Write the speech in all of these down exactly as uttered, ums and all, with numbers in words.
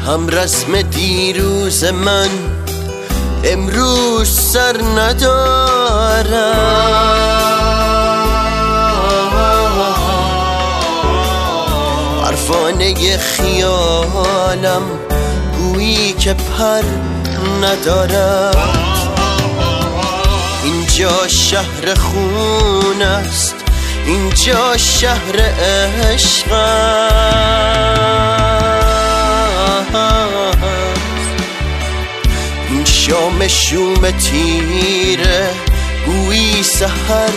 هم رسم دیروز من امروز سر ندارم، پروانه خیالم گویی که پر ندارد. اینجا شهر خون است، اینجا شهر عشق است. این شام شوم تیره گویی سحر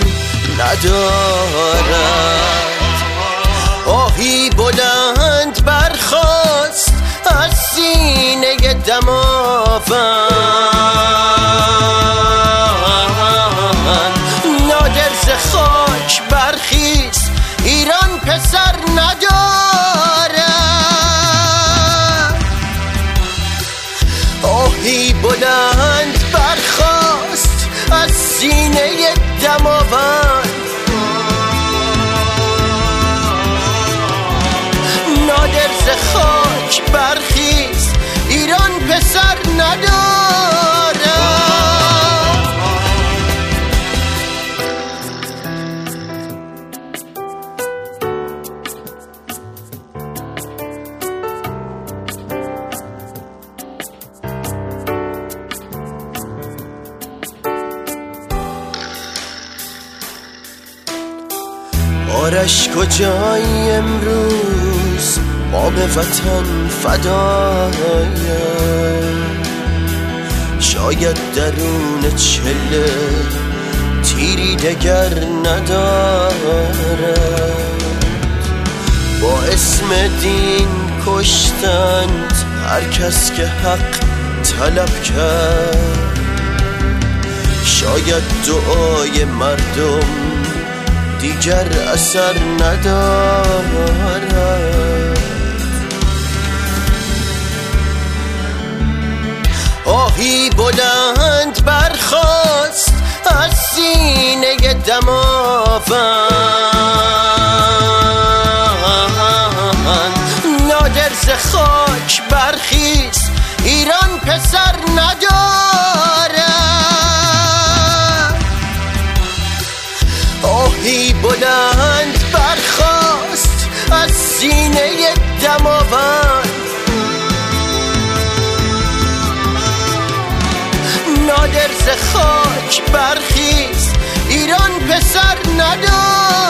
ندارد. آهی بلند برخاست از سینه دماوند، نادر ز خاک برخیز ایران پسر ندارد. آهی بلند برخاست از سینه دماوند، نادر ز خاک برخیز ایران پسر ندارد. آرش کجایی امروز ما به وطن فدایم، شاید درون چله تیری دگر ندارد. با اسم دین کشتند هر کس که حق طلب کرد، شاید دعای مردم دیگر اثر ندارد. آهی بلند برخاست از سینه دماوند، نادر ز خاک برخیز ایران پسر ندارد. آهی بلند برخاست از سینه دماوند، نادر ز خاک برخیز ایران پسر ندارد.